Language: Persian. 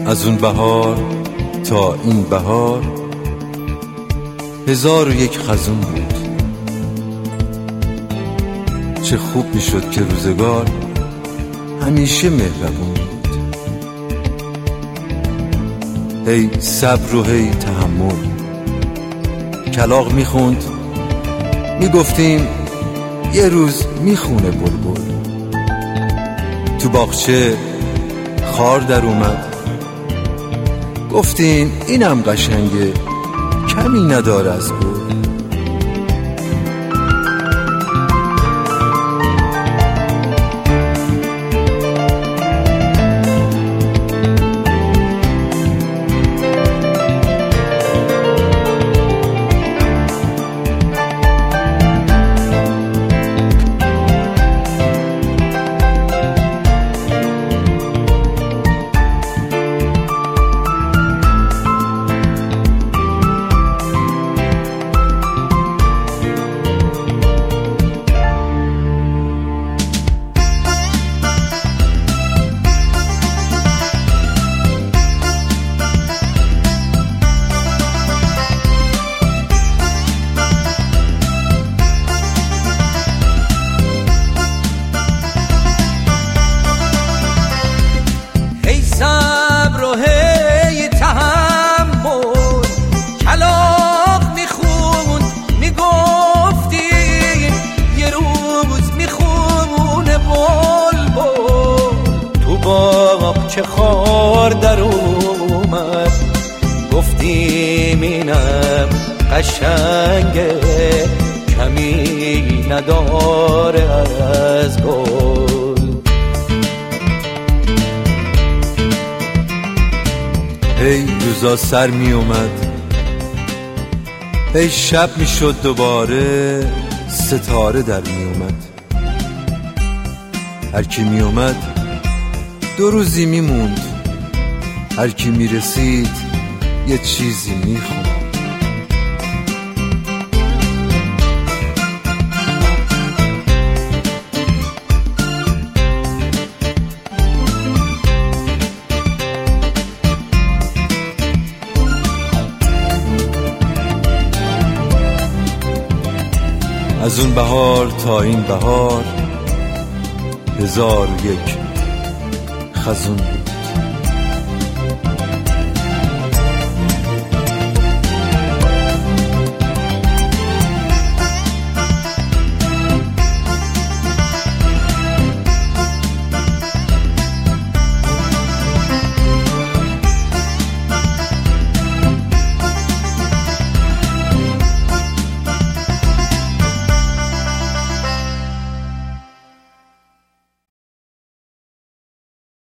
از اون بهار تا این بهار 1001 خزون بود. چه خوب میشد که روزگار همیشه مهربون بود. هی صبر و هی تحمل. کلاغ میخوند، میگفتیم یه روز میخونه بلبل. تو باغچه خار در اومد، گفتیم اینم قشنگه، کمی نداره از گل. چه خار در اومد، گفتیم اینم قشنگه، کمی نداره از گل. هی روزا سر می اومد، هی شب می شد، دوباره ستاره در می اومد. هر کی می اومد 2 روزی میموند، هر کی میرسید یه چیزی میخوند. از اون بهار تا این بهار 1001 خزون.